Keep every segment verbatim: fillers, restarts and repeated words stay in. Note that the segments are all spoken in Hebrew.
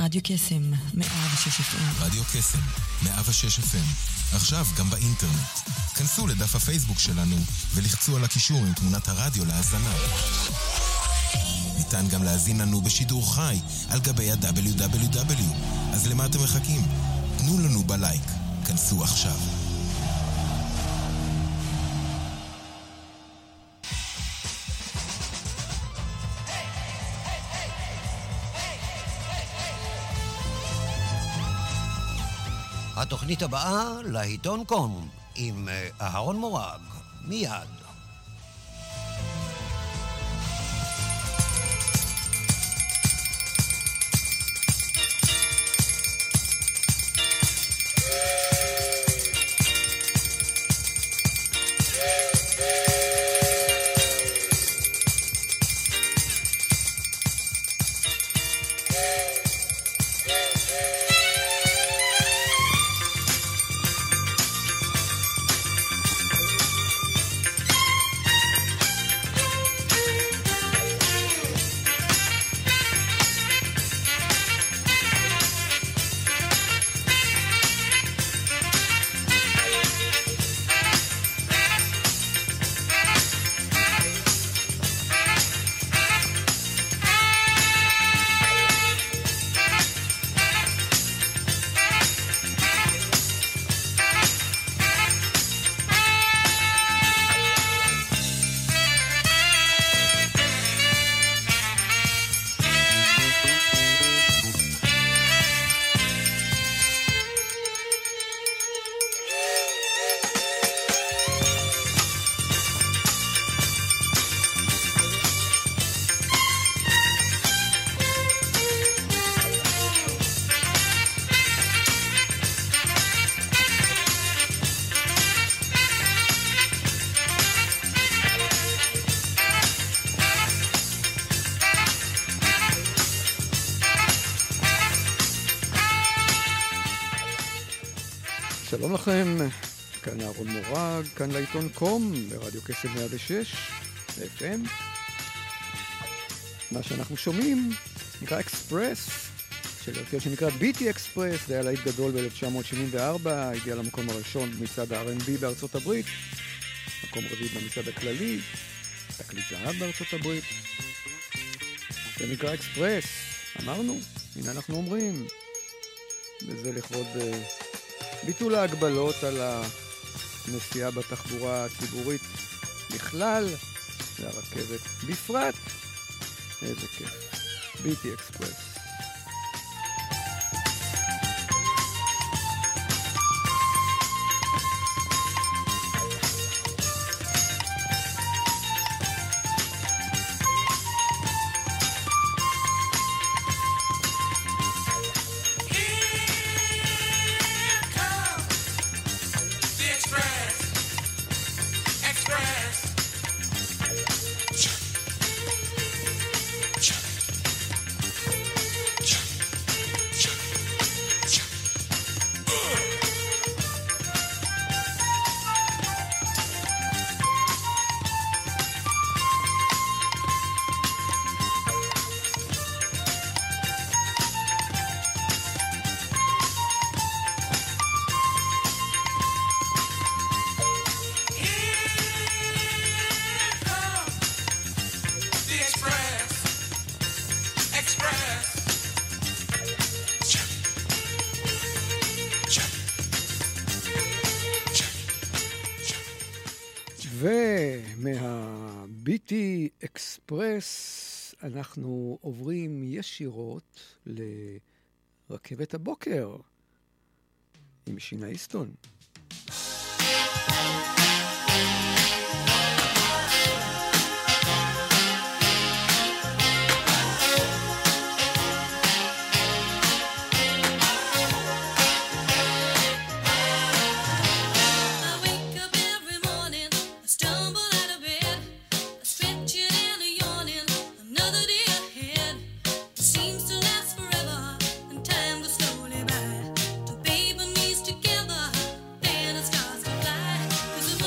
רדיו קסם, מאה ושש אף אם. רדיו קסם, מאה ושש אף אם. עכשיו גם באינטרנט. כנסו לדף הפייסבוק שלנו ולחצו על הקישור עם תמונת הרדיו להאזנה. ניתן גם להזין לנו בשידור חי על גבי ה-דאבליו דאבליו דאבליו. אז למה אתם מחכים? תנו לנו בלייק. כנסו עכשיו. התוכנית הבאה לעיתון קום עם אהרון מורג, מיד. שלום לכם, כאן אהרון מורג, כאן לעיתון קום, ברדיו קסם מאה ושש, אף אם. מה שאנחנו שומעים נקרא אקספרס, של הרכב שנקרא ביטי אקספרס, זה היה להיט גדול ב-אלף תשע מאות שבעים וארבע, הגיע למקום הראשון במצעד ה-אר אנד בי בארצות הברית, מקום רביעי במצעד הכללי, תקליט זהב בארצות הברית. זה נקרא אקספרס, אמרנו, הנה אנחנו אומרים, וזה לכבוד ביטול ההגבלות על הנסיעה בתחבורה הציבורית בכלל, והרכבת בפרט. איזה כיף. ביטי אקספרס. ומהביטי אקספרס אנחנו עוברים ישירות לרכבת הבוקר עם שינה איסטון. Together, and the stars can fly. 'Cause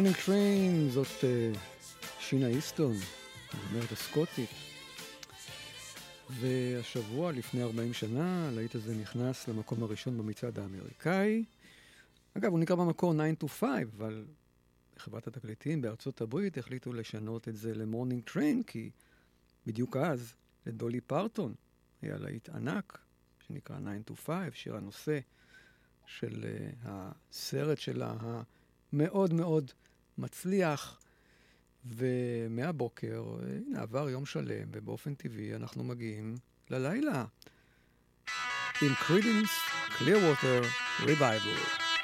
מורנינג טריין, זאת uh, שינה איסטון, זמרת הסקוטית. והשבוע, לפני ארבעים שנה, הלהיט הזה נכנס למקום הראשון במצעד האמריקאי. אגב, הוא נקרא במקור nine to five, אבל חברת התקליטים בארצות הברית החליטו לשנות את זה למורנינג טריין, כי בדיוק אז, לדולי פרטון, היה להיט ענק, שנקרא nine to five, שיר הנושא של uh, הסרט שלה המאוד מאוד מצליח. ומהבוקר, הנה, עבר יום שלם, ובאופן טבעי אנחנו מגיעים ללילה עם Creedence Clearwater Revival.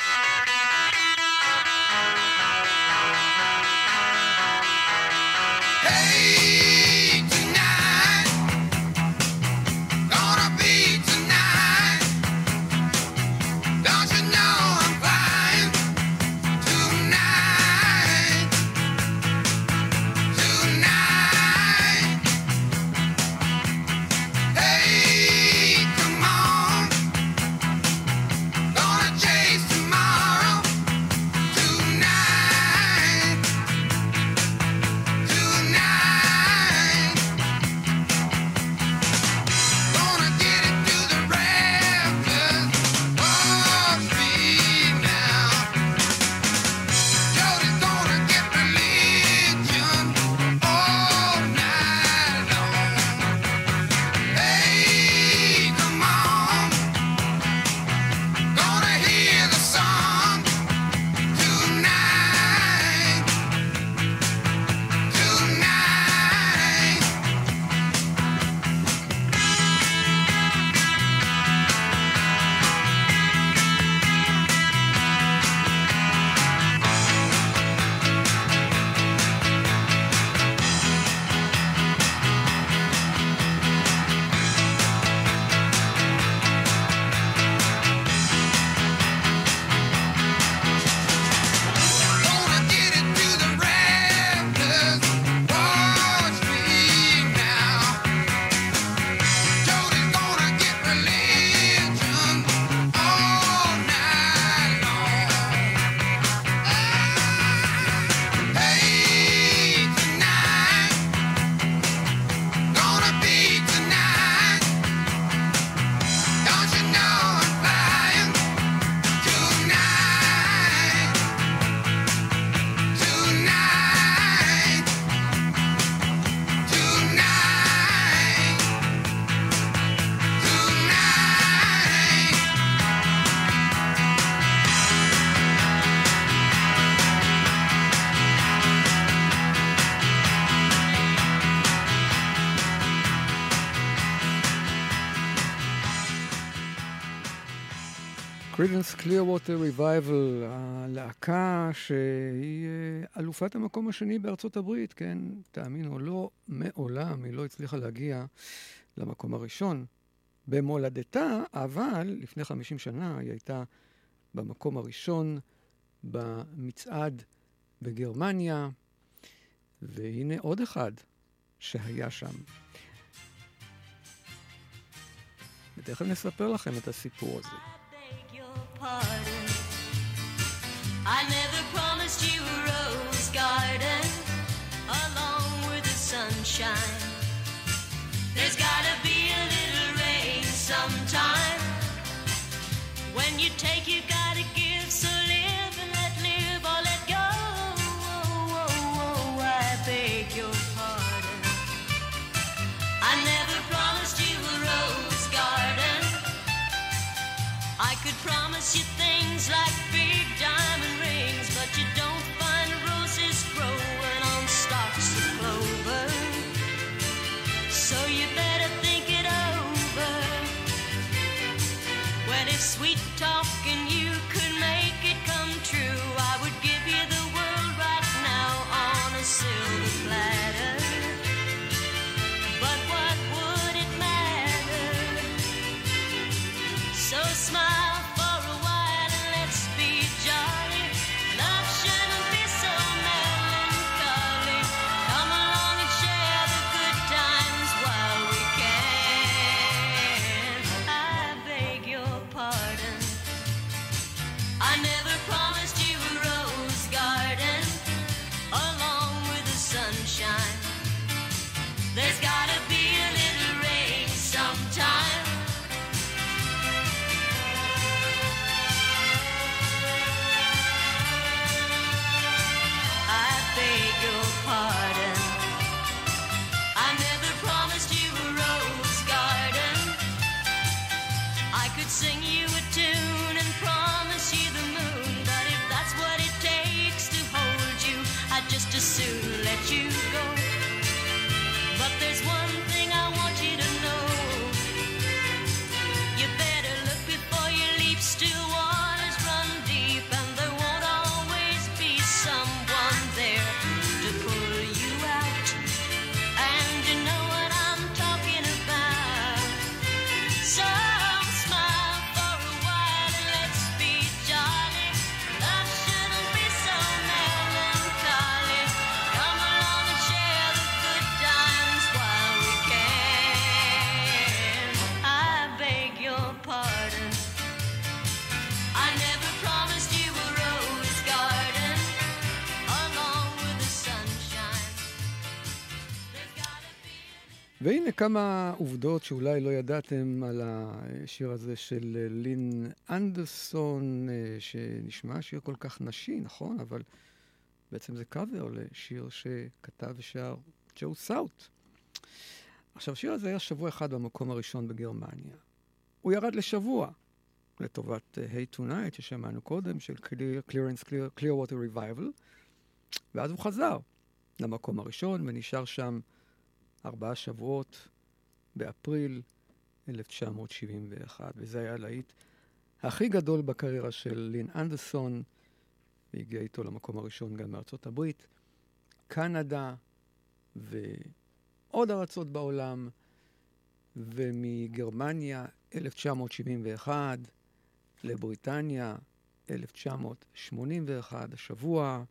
Creedence Clearwater Revival, הלהקה שהיא אלופת המקום השני בארצות הברית, כן, תאמינו, לא מעולם, היא לא הצליחה להגיע למקום הראשון במולדתה, אבל לפני חמישים שנה היא הייתה במקום הראשון במצעד בגרמניה, והנה עוד אחד שהיה שם. ותכף נספר לכם את הסיפור הזה. Pardon. I never promised you a rose garden along with the sunshine. There's gotta be a little rain sometime. When you take, you gotta give. So live and let live or let go. Oh, oh, oh, I beg your pardon. I never promised you a rose garden. I could promise you things like big diamond rings, but you don't find roses growing on stalks of clover. So you better think it over. When it's sweet talking you could make it come true, I would give you the world right now on a silver platter. But what would it matter? So smile for a while and let's be sunshine. There's gotta be a little rain sometime. I beg your pardon. I never promised you a rose garden. I could sing you a tune and promise you the moon, but if that's what it takes to hold you, I'd just as soon let you go. But there's one thing I want you to know. You better look before you leap. Still waters run deep, and there won't always be someone there to pull you out. And you know what I'm talking about. So smile for a while and let's be jolly. Love shouldn't be so melancholy. Come along and share the good times while we can. I beg your pardon. I never promised you a rose garden along with the sunshine. There's gotta be an... והנה כמה עובדות שאולי לא ידעתם על השיר הזה של לין אנדרסון, שנשמע שיר כל כך נשי, נכון? אבל בעצם זה קאבר לשיר שכתב ושר ג'ו סאוט. עכשיו, השיר הזה היה שבוע אחד במקום הראשון בגרמניה. הוא ירד לשבוע, לטובת Hey Tonight, ששמענו קודם, של Clearance Clear, Clearwater Revival, ואז הוא חזר למקום הראשון, ונשאר שם ארבעה שבועות באפריל אלף תשע מאות שבעים ואחת, וזה היה להיט הכי גדול בקריירה של לין אנדרסון, והגיע איתו למקום הראשון גם מארצות הברית, קנדה ועוד ארצות בעולם, ומגרמניה אלף תשע מאות שבעים ואחת, לבריטניה אלף תשע מאות שמונים ואחת, השבוע.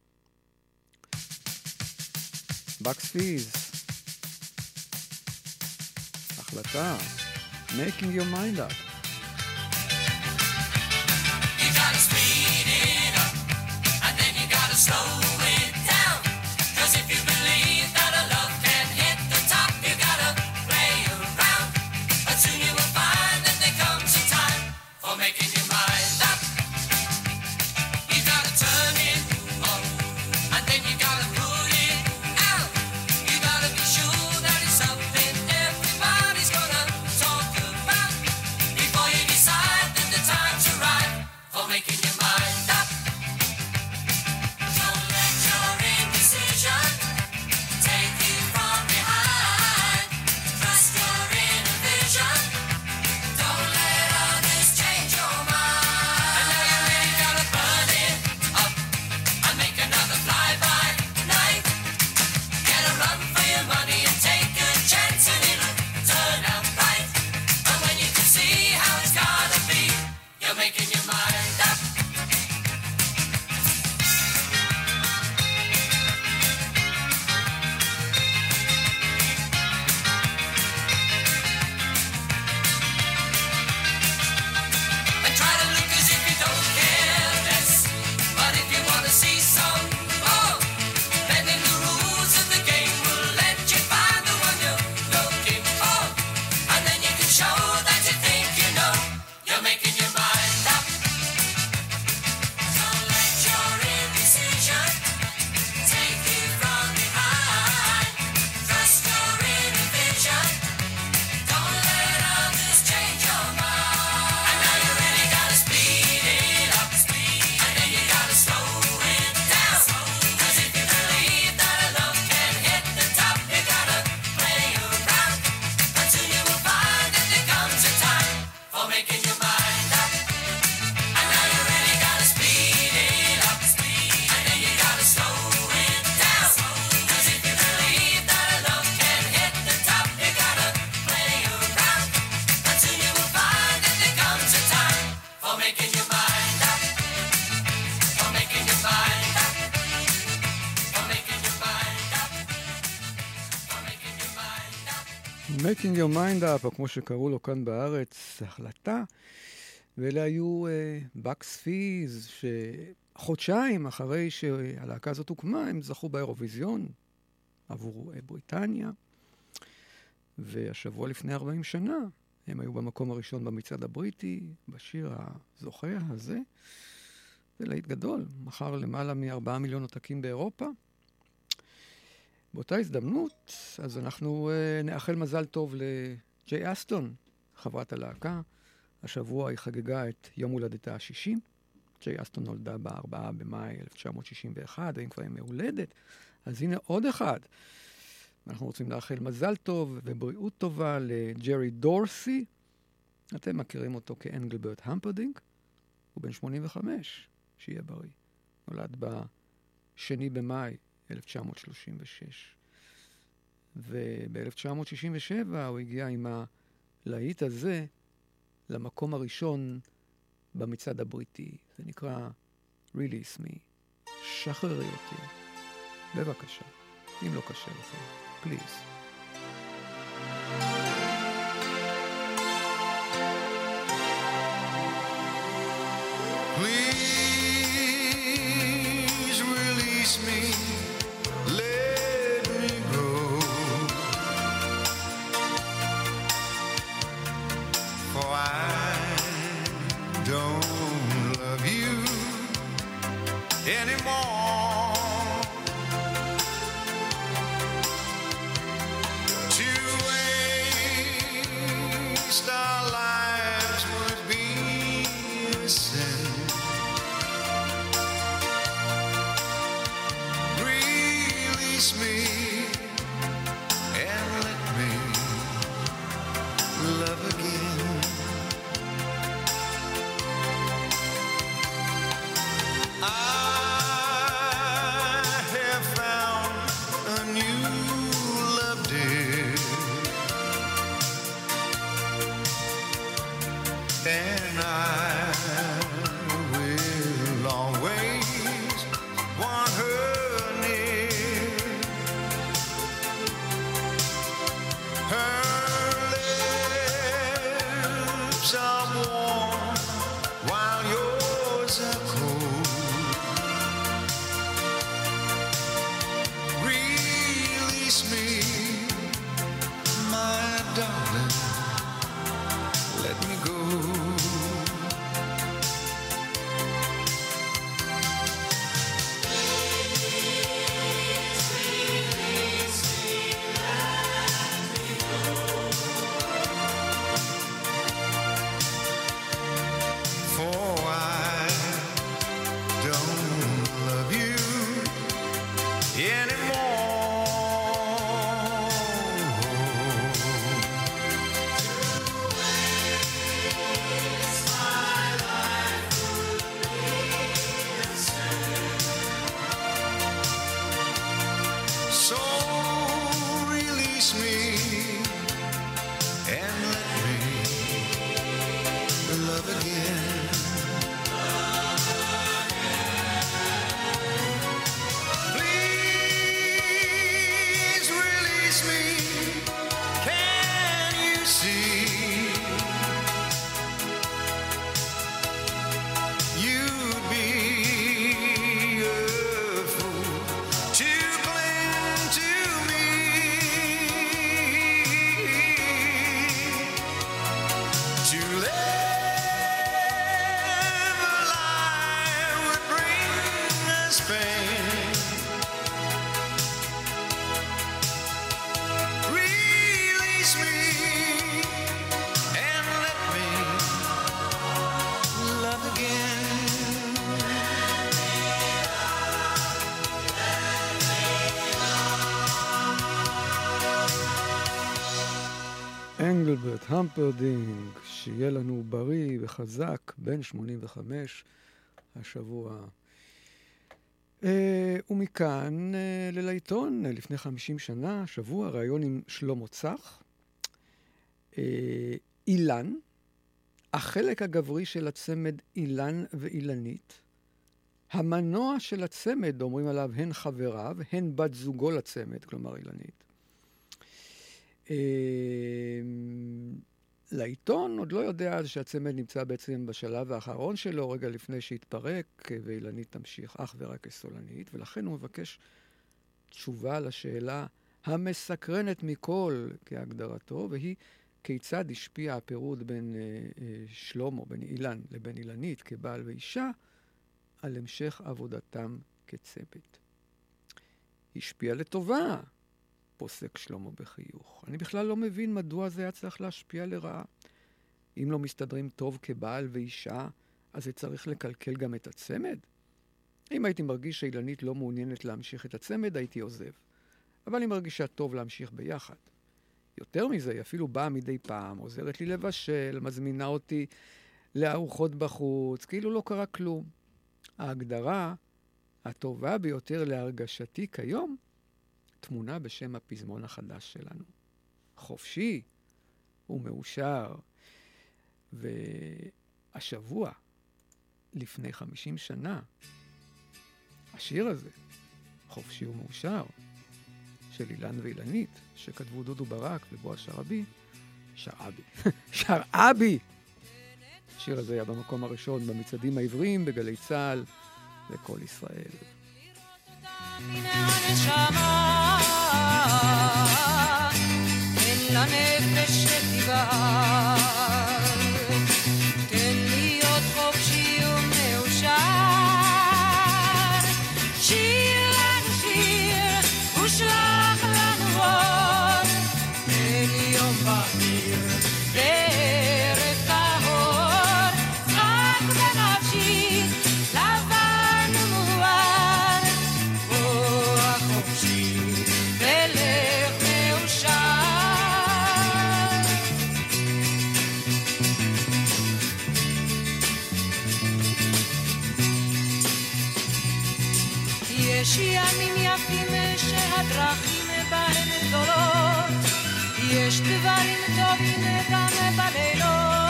בקס פיז, החלטה, making your mind up. You gotta speed it up, and then you gotta slow it down. 'Cause if you believe that a love can hit the top, you gotta play around. But soon you will find that there comes a time for making your mind up. You gotta turn it on, and then you gotta pull it out. You gotta be sure that it's something everybody's gonna talk about before you decide that the time's arrived for making your mind up. Don't let your indecision take you from behind. Trust your inner vision. Don't let others change your mind. And now you really gotta burn it up and make another fly-by night. Get a run for your money and take a chance and it'll turn out right. And when you can see how it's gotta be, you're making your mind up. And try to look as if you don't care less. But if you wanna see some more, bending the rules of the game will let you find the one you're looking for. And then you can show that you think you know you're making your mind up. Don't let your indecision take you from behind. Trust your inner vision. Don't let others change your mind. And now you really gotta speed it up, and then you gotta slow it down. 'Cause if you believe that a love can hit the top, you gotta play around. And soon you will find that there comes a time for making your mind up. And now you really gotta speed it up, and then you gotta slow it down. 'Cause if you believe that a love can hit the top, you gotta play around. And soon you will find that there comes a time for making your mind up. For making your mind up. For making your mind up. For making your mind up. making your mind up, או כמו שקראו לו כאן בארץ, החלטה. ואלה היו בקס פיז, שחודשיים אחרי שהלהקה הזאת הוקמה, הם זכו באירוויזיון עבור בריטניה, והשבוע לפני ארבעים שנה הם היו במקום הראשון במצעד הבריטי, בשיר הזוכה הזה. זה להיט גדול, מחר למעלה מארבעה מיליון עותקים באירופה. באותה הזדמנות, אז אנחנו uh, נאחל מזל טוב לג'יי אסטון, חברת הלהקה. השבוע היא חגגה את יום הולדתה השישים. ג'יי אסטון נולדה ב-ארבעה במאי אלף תשע מאות שישים ואחת, האם כבר היא מהולדת. אז הנה עוד אחד. אנחנו רוצים לאחל מזל טוב ובריאות טובה לג'רי דורסי. אתם מכירים אותו כאנגלברט המפרדינק. הוא בן שמונים וחמש, שיהיה בריא. נולד בשני במאי אלף תשע מאות שלושים ושש. וב-אלף תשע מאות שישים ושבע הוא הגיע עם הלהיט הזה למקום הראשון במצעד הבריטי. זה נקרא Release Me. שחררי אותי. בבקשה. אם לא קשה לכם. Please. Please release me, let me go. For I don't love you anymore. To waste our lives would be a sin. Release me and let me love again. I have found a new love, dear, and I will always want her near. Her lips are warm while yours are cold. Release me, my darling, let me go. For I don't love you so release me and let me love again. Please release me. Can you see? You'd be a fool to cling to me. To live a lie would bring us pain. Release me and let me love again. אנגלברט המפרדינק, שיהיה לנו בריא וחזק, בן שמונים וחמש השבוע. אה, ומכאן אה, ללעיתון, אה, לפני חמישים שנה, שבוע, ראיון עם שלמה צח. אה, אילן, החלק הגברי של הצמד אילן ואילנית. המנוע של הצמד, אומרים עליו, הן חבריו, הן בת זוגו לצמד, כלומר אילנית. אה, לעיתון עוד לא יודע שהצמד נמצא בעצם בשלב האחרון שלו, רגע לפני שהתפרק, ואילנית תמשיך אך ורק כסולנית, ולכן הוא מבקש תשובה לשאלה המסקרנת מכל כהגדרתו, והיא כיצד השפיע הפירוד בין אה, אה, שלמה, בין אילן לבין אילנית כבעל ואישה, על המשך עבודתם כצוות. השפיע לטובה, פוסק שלמה בחיוך. אני בכלל לא מבין מדוע זה היה צריך להשפיע לרעה. אם לא מסתדרים טוב כבעל ואישה, אז זה צריך לקלקל גם את הצמד? אם הייתי מרגיש שאילנית לא מעוניינת להמשיך את הצמד, הייתי עוזב. אבל היא מרגישה טוב להמשיך ביחד. יותר מזה, היא אפילו באה מדי פעם, עוזרת לי לבשל, מזמינה אותי לארוחות בחוץ, כאילו לא קרה כלום. ההגדרה הטובה ביותר להרגשתי כיום, תמונה בשם הפזמון החדש שלנו. חופשי ומאושר. והשבוע, לפני חמישים שנה, השיר הזה, חופשי ומאושר, של אילן ואילנית, שכתבו דודו ברק ובועז שרעבי, שרעבי, שרעבי! השיר הזה היה במקום הראשון במצעדים העבריים, בגלי צהל, לכל ישראל. מן הנשמה, תן לנפש שתבער, תן להיות חופשי ומאושר, שיר לנו שיר ושלח לנו אור, תן יום בהיר בערב טהור, רק בנפשי לבן ומואר, רוח חופשי ולב מאושר. יש ימים יפים שהדרכים בהם גדולות, יש דברים טובים גם בלילות,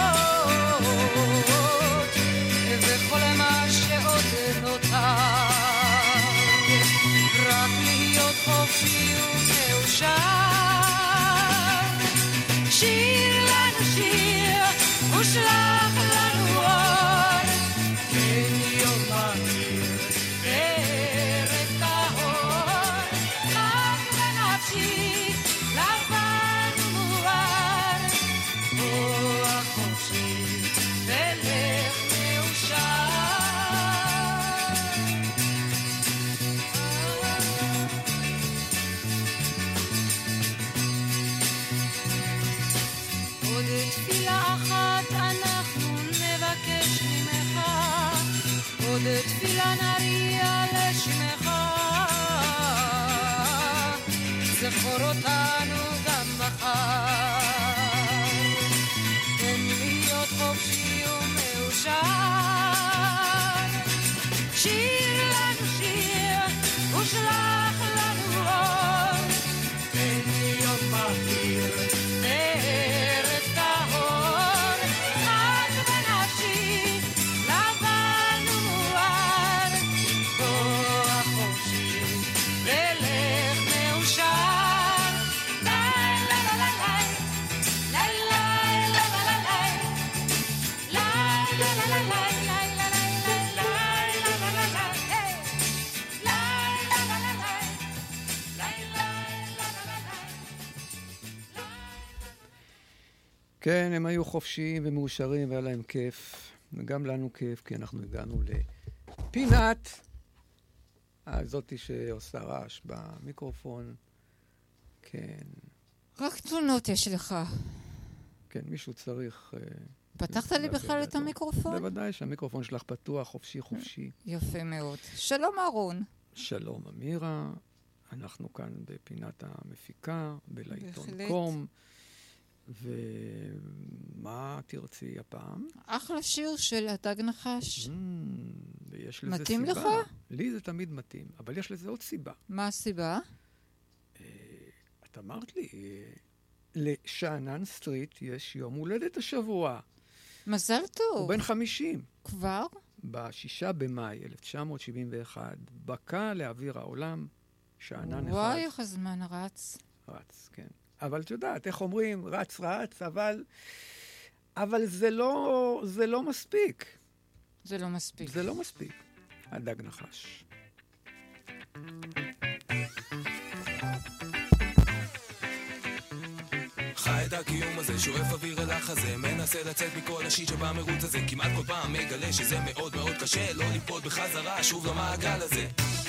וכל מה שעוד נותר, רק להיות חופשי ומאושר. שיר לנו שיר ושלח לנו אור, כן יום בהיר בערב טהור, רק בנפשי לבן ומואר, רוח חופשי ולב מאושר. עוד תפילה אחת אנחנו נבקש ממך, עוד תפילה נריע לשמך, זכור אותנו גם מחר, תן להיות חופשי ומאושר. שיר לנו שיר ושלח לנו אור, תן להיות בהיר בערב טהור, רק בנפשי לבן ומואר, רוח חופשי ולב מאושר. לה לה לה לה לה לה לה לה לה לה לה לה לה כן, הם היו חופשיים ומאושרים והיה להם כיף, וגם לנו כיף, כי אנחנו הגענו לפינת הזאתי שעושה רעש במיקרופון. כן, רק תלונות יש לך. כן, מישהו צריך... אה, פתחת לי לעשות בכלל את דעתו. המיקרופון? בוודאי שהמיקרופון שלך פתוח, חופשי חופשי. יפה מאוד. שלום אהרון. שלום אמירה, אנחנו כאן בפינת המפיקה, בלעיתון בהחלט. קום. ומה תרצי הפעם? אחלה שיר של הדג נחש. Mm, ויש לזה מתאים סיבה. לך? לי זה תמיד מתאים, אבל יש לזה עוד סיבה. מה הסיבה? אה, את אמרת לי, אה, לשאנן סטריט יש יום הולדת השבוע. מזל הוא טוב. בן חמישים. כבר? בשישה במאי אלף תשע מאות שבעים ואחת, בקע לאוויר העולם, שאנן אחד. וואי, איך הזמן רץ. רץ, כן. אבל את יודעת, איך אומרים, רץ רץ, אבל, אבל זה לא, זה לא מספיק. זה לא מספיק. זה לא מספיק. הדג נחש. חי את הקיום הזה, שואף אוויר אל החזה, מנסה לצאת מכל השיט שבמרוץ הזה, כמעט כל פעם מגלה שזה מאוד מאוד קשה, לא ליפול בחזרה שוב למעגל הזה.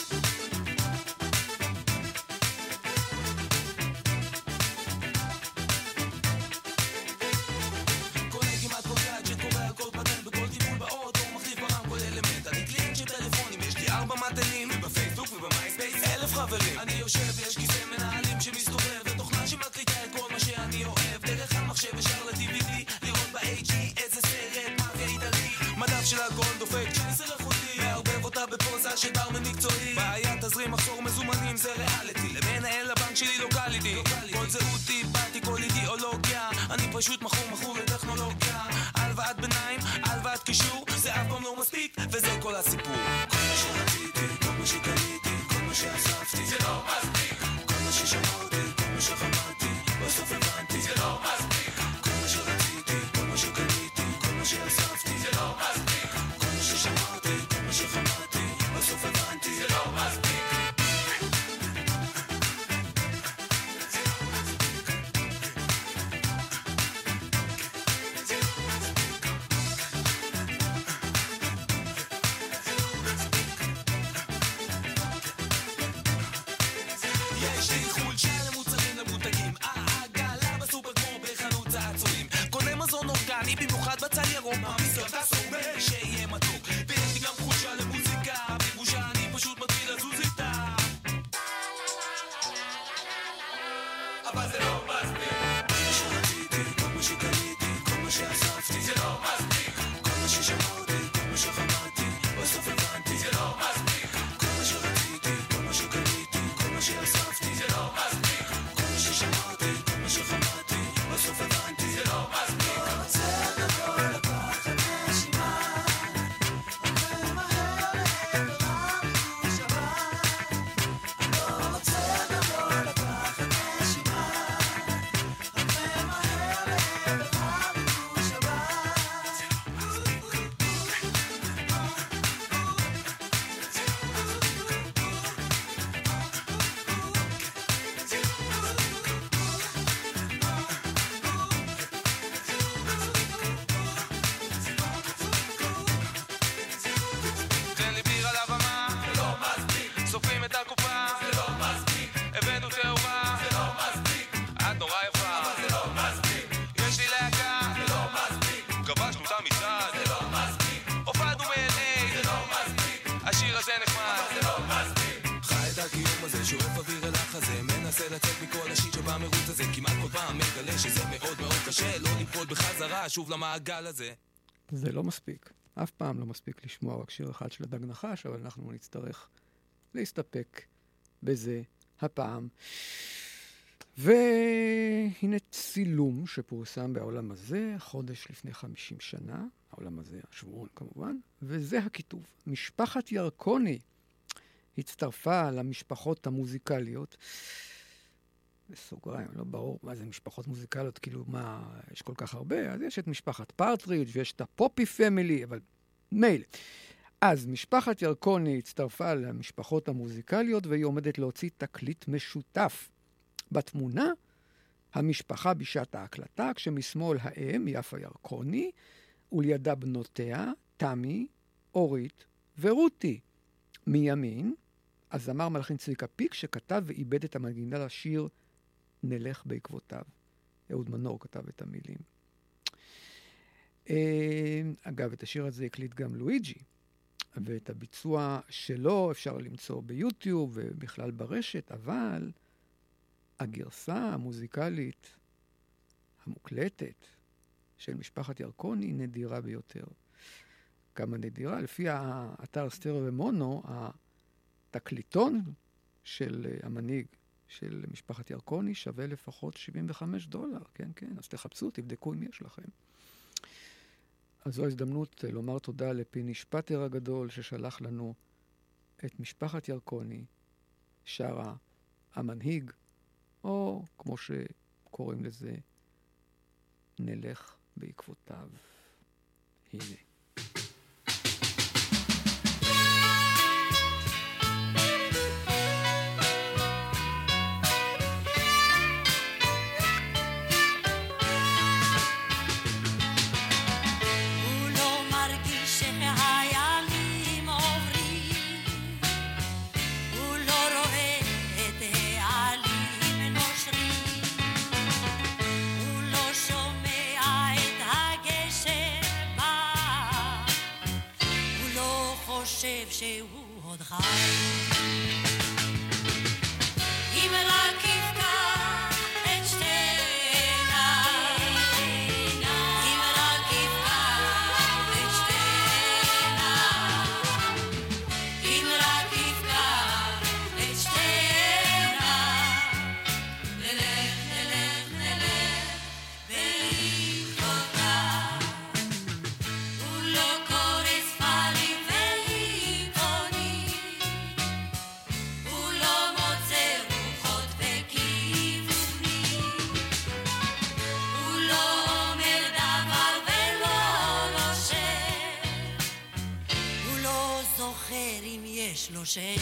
קונה כמעט כל גאדג'ט, קורא על כל פטנט, בכל טיפול באוטו, מחליף ברם כל אלמנט, אני קליינט של טלפונים, יש לי ארבע מתנים, ובפייסבוק ובמייספייס אלף חברים, אני יושב, יש כיסא מנהלים שמסתובב, ותוכנה שמקליטה את כל מה שאני אוהב, דרך המחשב ישר ל-די וי די, לראות ב-אייץ' די איזה סרט, מאפיה איטלקי, מדף של הגולד דופק, צ'ייסר איכותי, מערבב אותה בפוזה של ברמן מקצועי, בעיה תזרים מחסור מזומנים זה ריאליטי, למנהל הבנק שלי לוקליטי, כל זהותי, באתי כל אידיאולוגיה, אני פשוט מכור מכור לטכנולוגיה, הלוואת ביניים, הלוואת קישור, זה אף פעם לא מספיק, וזה כל הסיפור. כל מה שרציתי, כל מה שקניתי, כל מה שאספתי, זה לא מספיק, כל מה ששמרתי, כל מה שחמרתי, בסוף הבנתי, זה לא מספיק, כל מה שרציתי, כל מה שקניתי, כל מה שאספתי, זה לא מספיק, כל מה ששמרתי, כל מה שחמרתי, בסוף הבנתי, זה לא מספיק. יש לי חולשה למוצרים למותגים, העגלה בסופר כמו בחנות צעצועים, קונה מזון אורגני במיוחד בצל ירוק, מעמיס גם תסובר שיהיה מתוק, ויש לי גם חולשה למוזיקה, בבושה אני פשוט מתחיל לזוז איתה, אבל זה לא מספיק, כל מה שרציתי, כל מה שקניתי, כל מה שאספתי, זה לא מספיק, כל מה ששמרתי, כל מה שחמרתי, בסוף הבנתי, זה לא מספיק, כל מה שרציתי, כל מה שקניתי, כל מה שאספתי, זה לא מספיק, כל מה ששמרתי, כל מה שחמרתי, בסוף הבנתי, זה לא מספיק. לא רוצה גדול לקחת נשימה, עובר מהר לעבר ירושלים, לא רוצה גדול לקחת נשימה, עובר מהר לעבר תן לי ביר על הבמה, זה לא מספיק, סופרים את הקופה, זה לא מספיק, הבאנו תאורה, זה לא מספיק, את נורא יפה, אבל זה לא מספיק, יש לי להקה, זה לא מספיק, כבשנו את המצעד, זה לא מספיק, הופענו מ-אל איי, זה לא מספיק, השיר הזה נחמד, אבל זה לא מספיק, חי את הקיום הזה, שואף אוויר אל החזה, מנסה לצאת מכל השיט שבמרוץ הזה, כמעט כל פעם מגלה שזה מאוד מאוד קשה, לא ליפול בחזרה שוב למעגל הזה. זה לא מספיק. אף פעם לא מספיק לשמוע רק שיר אחד של הדג נחש, אבל אנחנו נצטרך להסתפק בזה הפעם. והנה צילום שפורסם בעולם הזה, חודש לפני חמישים שנה, העולם הזה, השבועון כמובן, וזה הכיתוב. משפחת ירקוני הצטרפה למשפחות המוזיקליות, בסוגריים, לא ברור מה זה משפחות מוזיקליות, כאילו מה, יש כל כך הרבה, אז יש את משפחת פרטריג' ויש את הפופי פמילי, אבל מייל. אז משפחת ירקוני הצטרפה למשפחות המוזיקליות, והיא עומדת להוציא תקליט משותף. בתמונה, המשפחה בשעת ההקלטה, כשמשמאל האם, יפה ירקוני, ולידה בנותיה, תמי, אורית ורותי. מימין, הזמר מלחין צביקה פיק, שכתב ואיבד את המנגינה לשיר נלך בעקבותיו. אהוד מנור כתב את המילים. אגב, את השיר הזה הקליט גם לואיג'י, ואת הביצוע שלו אפשר למצוא ביוטיוב ובכלל ברשת, אבל הגרסה המוזיקלית המוקלטת של משפחת ירקוני נדירה ביותר. כמה נדירה? לפי האתר סטריאו ומונו, התקליטון של המנהיג של משפחת ירקוני שווה לפחות שבעים וחמישה דולר. כן, כן, אז תחפשו, תבדקו אם יש לכם. אז זו ההזדמנות לומר תודה לפיני שפטר הגדול ששלח לנו את משפחת ירקוני, שרה המנהיג, או כמו שקוראים לזה, נלך בעקבותיו. הנה. כשהוא עוד חי. אם רק יפקח את שתי עיניי, אם רק יפקח את שתי עיניי, אם רק יפקח את שתי עיניי, נלך, נלך, נלך בעקבותיו. הוא לא קורא ספרים ועיתונים, הוא לא מוצא רוחות וכיוונים, הוא לא אומר דבר ולא נושם, הוא לא זוכר אם יש לו שם.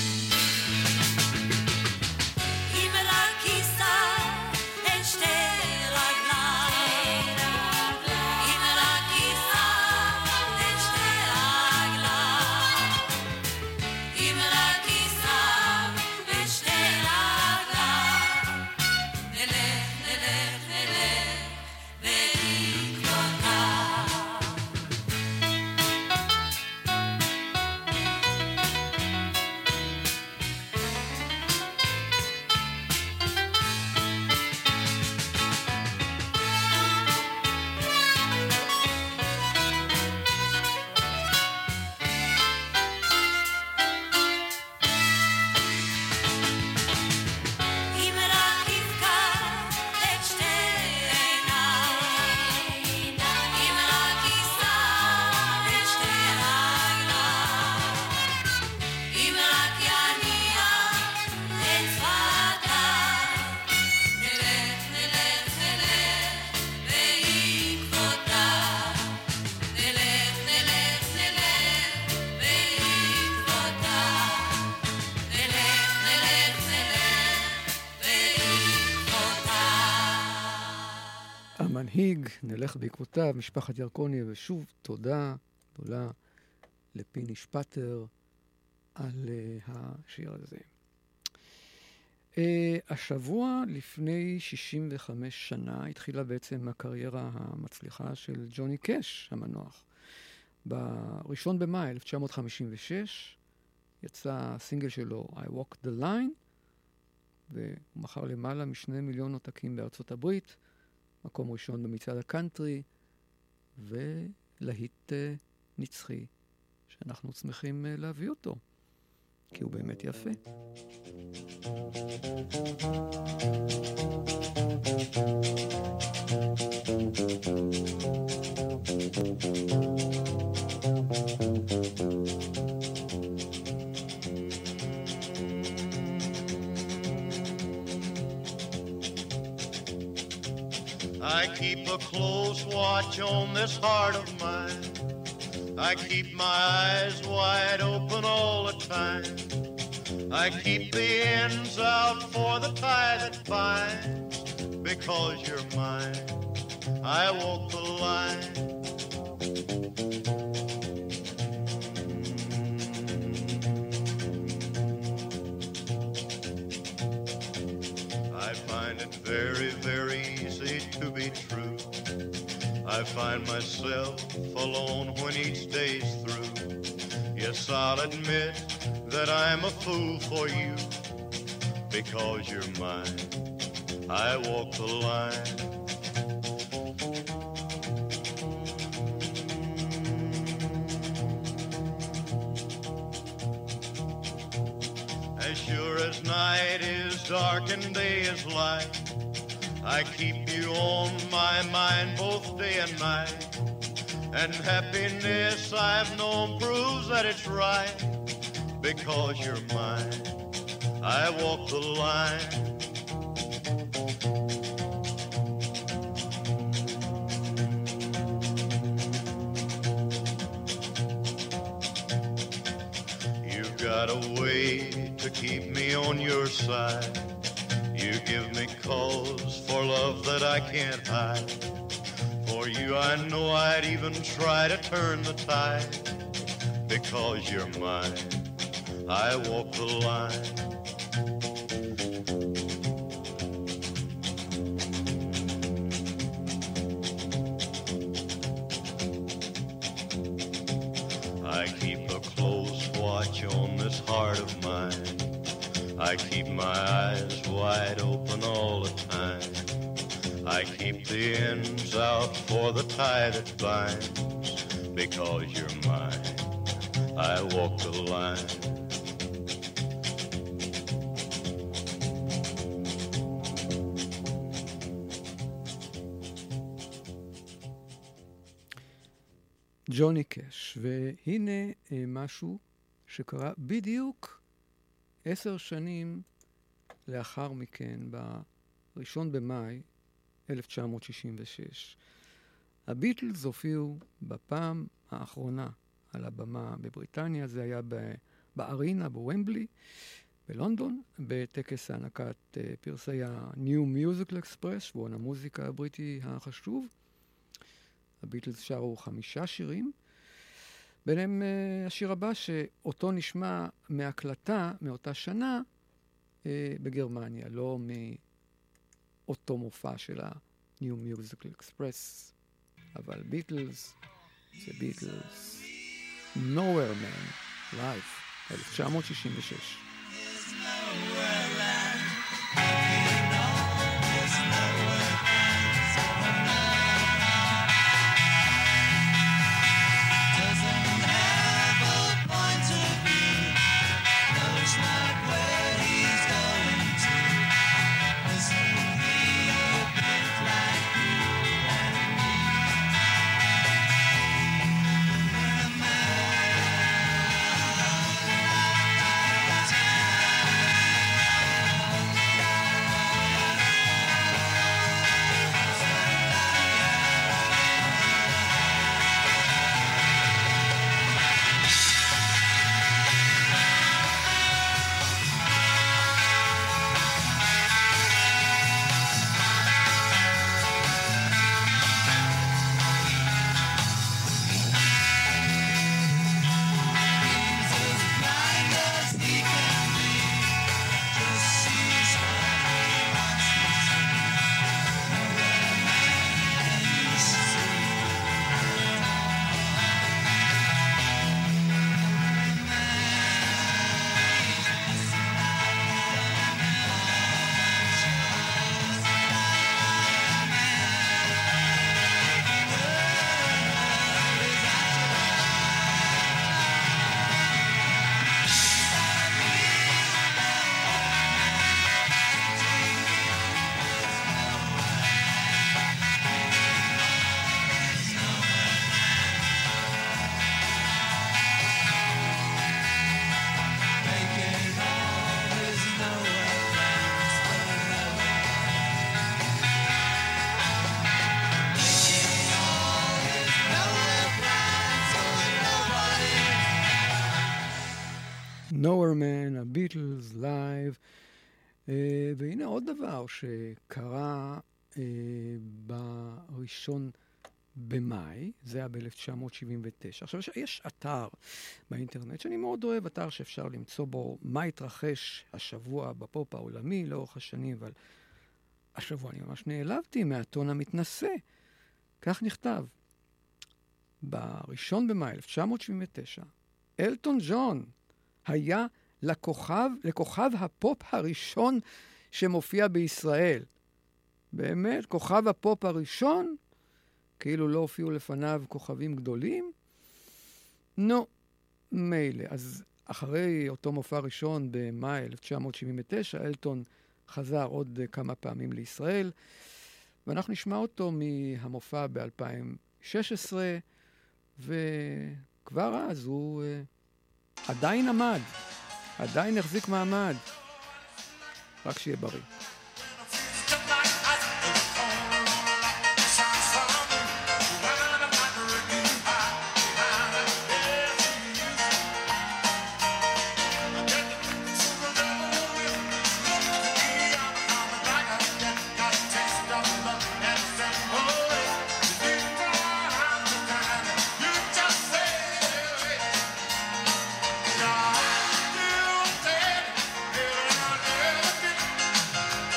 אם רק יישא את שתי רגליים, אם רק יישא את שתי רגליים, אם רק יישא את שתי רגליים, נלך, נלך, נלך בעקבותיו. אם רק יפקח את שתי עיניי, אם רק יישא את שתי רגליים, אם רק יניח את שפתיו, נלך, נלך, נלך בעקבותיו, נלך, נלך, נלך בעקבותיו, נלך, נלך, נלך בעקבותיו. המנהיג, נלך בעקבותיו, משפחת ירקוני, ושוב תודה גדולה לפיני שפטר על uh, השיר הזה. Uh, השבוע לפני שישים וחמש שנה התחילה בעצם הקריירה המצליחה של ג'וני קאש המנוח. בראשון במאי אלף תשע מאות חמישים ושש יצא הסינגל שלו I Walk the Line, והוא מכר למעלה משני מיליון עותקים בארצות הברית, מקום ראשון במצעד הקאנטרי, ולהיט uh, נצחי שאנחנו שמחים uh, להביא אותו, כי הוא באמת יפה. I keep a close watch on this heart of mine. I keep my eyes wide open all the time. I keep the ends out for the tie that binds. Because you're mine, I walk the line. I find it very, very easy to be true. I find myself alone when each day's through. Yes, I'll admit that I'm a fool for you. Because you're mine, I walk the line. As sure as night is dark and day is light, I keep you on my mind both day and night. And happiness I've known proves that it's right. Because you're mine, I walk the line. You've got a way to keep me on your side. You give me cause for love that I can't hide. For you I know I'd even try to turn the tide. Because you're mine, I walk the line. I keep a close heart of mine. I keep my eyes wide open all the time. I keep the ends out for the tie that binds. Because you're mine, I walk the line. ג'וני קאש, והנה אה, משהו שקרה בדיוק עשר שנים לאחר מכן, בראשון במאי אלף תשע מאות שישים ושש. הביטלס הופיעו בפעם האחרונה על הבמה בבריטניה, זה היה בארינה, בוומבלי, בלונדון, בטקס הענקת אה, פרסי ה-New Musical Express, שבועון המוזיקה הבריטי החשוב. הביטלס שרו חמישה שירים, ביניהם uh, השיר הבא שאותו נשמע מהקלטה מאותה שנה uh, בגרמניה, לא מאותו מופע של ה-New Musical Express, אבל ביטלס זה ביטלס. Nowhere Man, Live, אלף תשע מאות שישים ושש. Nowhere Man, הביטלס, לייב. Uh, והנה עוד דבר שקרה uh, בראשון במאי, זה היה ב-אלף תשע מאות שבעים ותשע. עכשיו, יש אתר באינטרנט שאני מאוד אוהב, אתר שאפשר למצוא בו מה התרחש השבוע בפופ העולמי לאורך השנים, אבל השבוע אני ממש נעלבתי מהטון המתנשא. כך נכתב. בראשון במאי אלף תשע מאות שבעים ותשע, אלטון ג'ון היה לכוכב, לכוכב הפופ הראשון שמופיע בישראל. באמת, כוכב הפופ הראשון, כאילו לא הופיעו לפניו כוכבים גדולים. נו, מילא. אז אחרי אותו מופע ראשון במאי אלף תשע מאות שבעים ותשע, אלטון חזר עוד כמה פעמים לישראל, ואנחנו נשמע אותו מהמופע ב-אלפיים ושש עשרה, וכבר אז הוא uh, עדיין עמד, עדיין החזיק מעמד. רק שיהיה בריא. Thank you.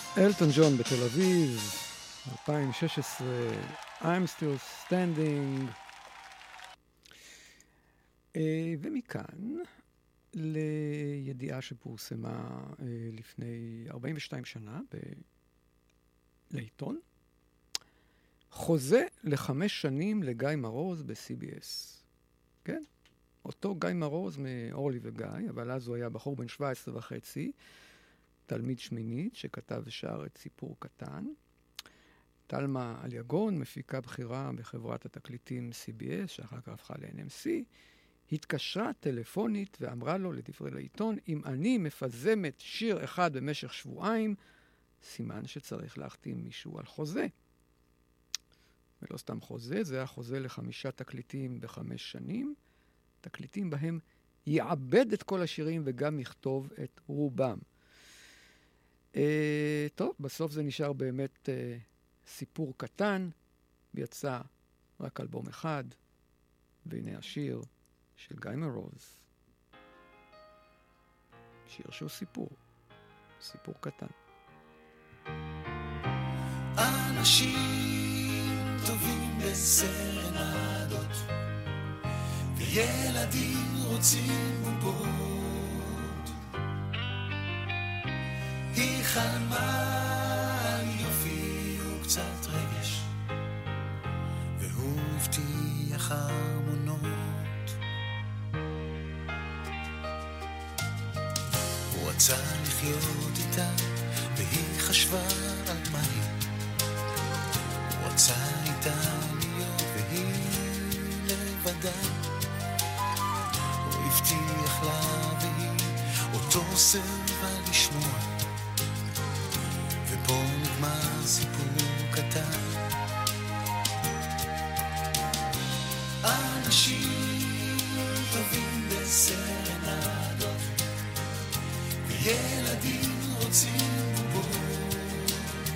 אלטון ג'ון בתל אביב, אלפיים ושש עשרה, I'm still standing. אה, ומכאן לידיעה שפורסמה אה, לפני ארבעים ושתיים שנה לעיתון, חוזה לחמש שנים לגיא מרוז ב-סי בי אס. כן? אותו גיא מרוז מאורלי וגיא, אבל אז הוא היה בחור בן שבע עשרה וחצי, תלמיד שמינית שכתב ושר את סיפור קטן. תלמה אליגון, מפיקה בכירה בחברת התקליטים סי בי אס, שאחר כך הפכה ל-אן אם סי, התקשרה טלפונית ואמרה לו לדברי לעיתון, אם אני מפזמת שיר אחד במשך שבועיים, סימן שצריך להחתים מישהו על חוזה. ולא סתם חוזה, זה היה חוזה לחמישה תקליטים בחמש שנים, תקליטים בהם יעבד את כל השירים וגם יכתוב את רובם. אה, טוב, בסוף זה נשאר באמת אה, סיפור קטן, ויצא רק אלבום אחד, והנה השיר של גיא מרוז. שיר שהוא סיפור, סיפור קטן. אנשים טובים בסרנדות וילדים רוצים בובות, היא חלמה על יופי וקצת רגש, והוא הבטיח ארמונות. הוא רצה לחיות איתה והיא חשבה על מים, הוא רצה איתה להיות והיא לבדה, הוא הבטיח לה והיא אותו סרבה לשמוע, ופה נגמר סיפור קטן. אנשים טובים בסרנדות וילדים רוצים בובות,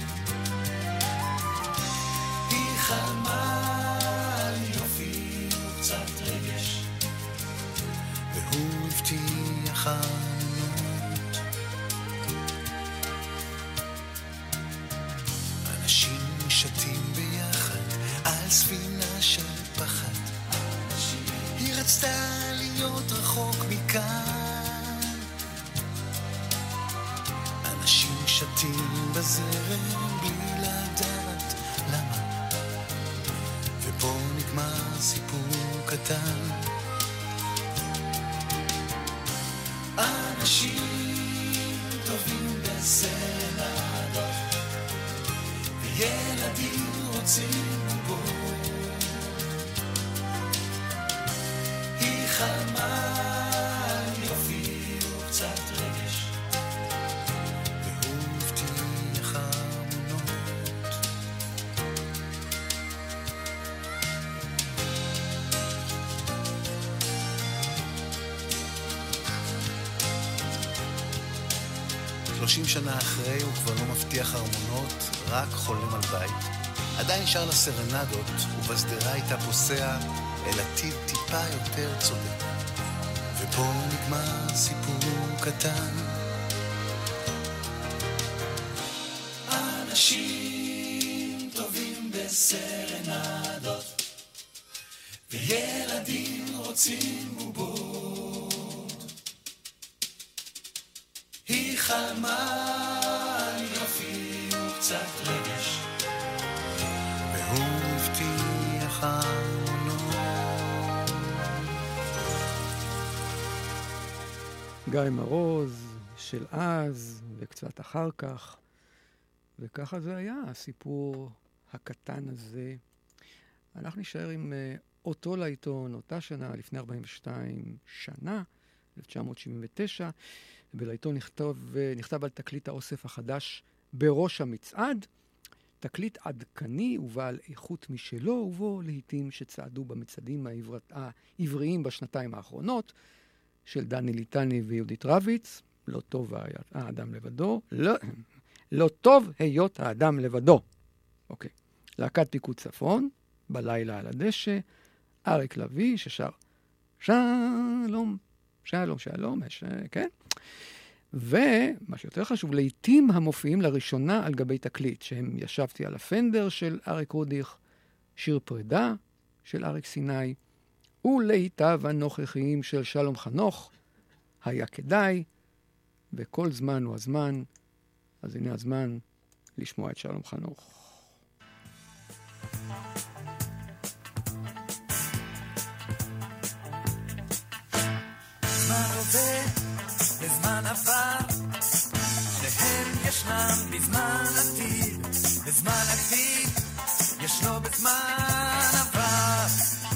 היא חלמה על יופי וקצת רגש, והוא הבטיח ארמונות. אנשים שתים ביחד על ספינה של פחד, היא רצתה להיות רחוק מכאן. אנשים שתים בזרם בלי לדעת למה, ופה נגמר סיפור קטן. אנשים טובים בסרנדות וילדים רוצים בובות, היא חלמה על יופי וקצת רגש, והוא הבטיח ארמונות. שלושים שנה אחרי הוא כבר לא מבטיח ארמונות, רק חולם על בית. עדיין שר לסרנדות, ובשדרה איתה פוסע אל עתיד טיפה יותר צודק. ופה נגמר סיפור קטן. אנשים טובים בסרנדות וילדים רוצים בובות, היא חלמה על יופי וקצת רגש, והוא הבטיח ארמונות. גיא מרוז של אז וקצת אחר כך, וככה זה היה, הסיפור הקטן הזה. אנחנו נשאר עם uh, אותו לעיתון, אותה שנה, לפני ארבעים ושתיים שנה, אלף תשע מאות שבעים ותשע, ובלעיתון נכתב, נכתב על תקליט האוסף החדש בראש המצעד, תקליט עדכני ובעל איכות משלו, ובו לעיתים שצעדו במצעדים העבריים בשנתיים האחרונות, של דני ליטני ויהודית רביץ, לא טוב האדם לבדו, לא, לא טוב היות האדם לבדו. אוקיי. להקת פיקוד צפון, בלילה על הדשא, אריק לוי ששר שלום, שלום, שלום, יש, כן? ומה שיותר חשוב, לעתים המופיעים לראשונה על גבי תקליט, שהם ישבתי על הפנדר של אריק רודיך, שיר פרידה של אריק סיני, ולהיטיו הנוכחיים של שלום חנוך, היה כדאי, וכל זמן הוא הזמן, אז הנה הזמן לשמוע את שלום חנוך. זמן עובר בזמן עבר, שניהם ישנם בזמן עתיד, בזמן עתיד ישנו בזמן עבר,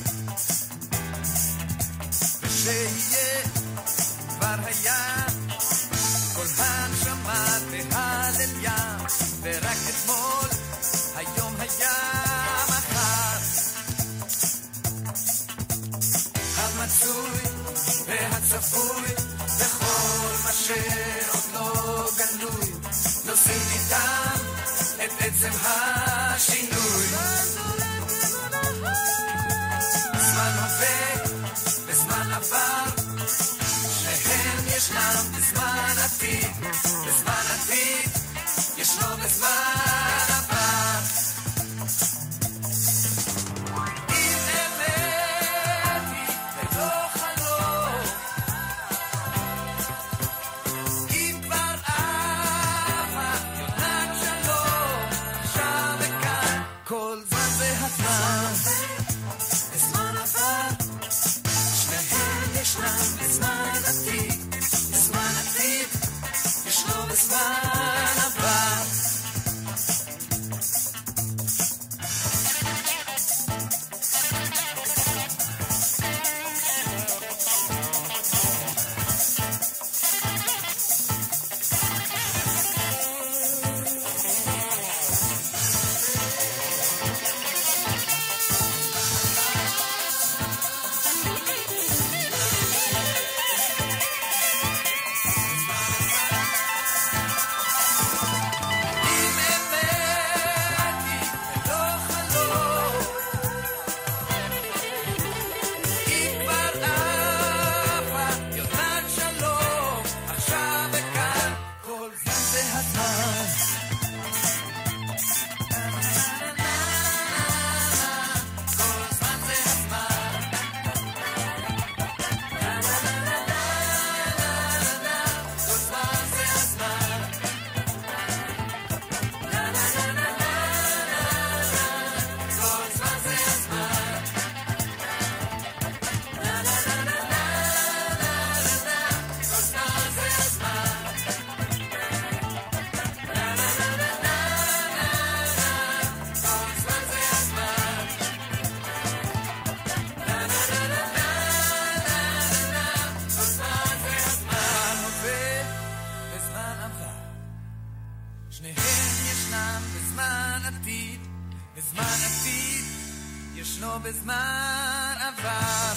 ושיהיה כבר היה כל הנשמה והלליה, ורק אתמול היום היה מחר, המצוי והצפוי וכל מה שעוד לא גלוי, נושאים איתם את עצם השינוי. זמן הווה וזמן עבר, שניהם ישנם בזמן עתיד, בזמן עתיד ישנו בזמן עבר. אם אמת היא ולא חלום, אם כבר אהבה יונת שלום, עכשיו וכאן כל זמן זה הזמן, בזמן עבר, שניהם ישנם בזמן עתיד, בזמן עתיד ישנו בזמן עבר. בזמן עבר.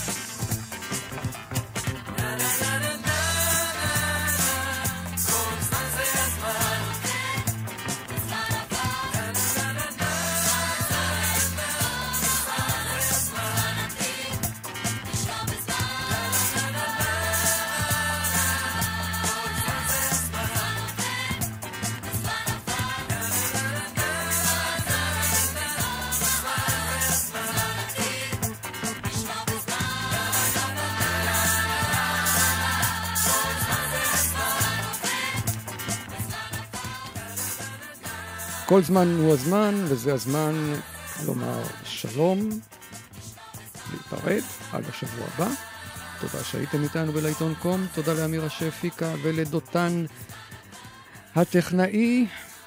כל זמן הוא הזמן, וזה הזמן לומר שלום, להיפרד עד השבוע הבא. תודה שהייתם איתנו בלעיתון קום, תודה לאמיר השפיקה ולדותן הטכנאי,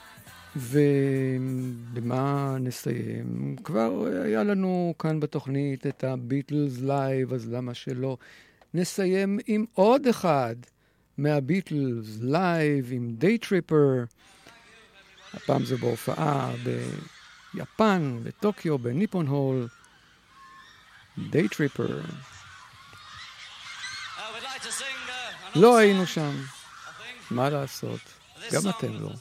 ובמה נסיים? כבר היה לנו כאן בתוכנית את הביטלס לייב, אז למה שלא נסיים עם עוד אחד מהביטלס לייב, עם דיי טריפר. הפעם זה בהופעה ביפן, בטוקיו, בניפון הול. דיי טריפר. לא היינו שם, מה לעשות? גם אתם לא.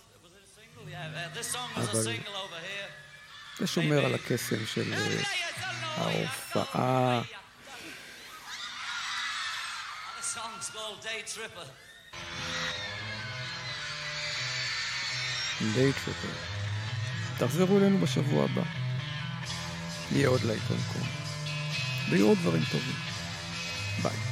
אבל זה שומר על הקסם של ההופעה. The song's called Day Tripper. לייט יותר. תחזרו אלינו בשבוע הבא. יהיה עוד לעיתון קום. ויהיו עוד דברים טובים. ביי.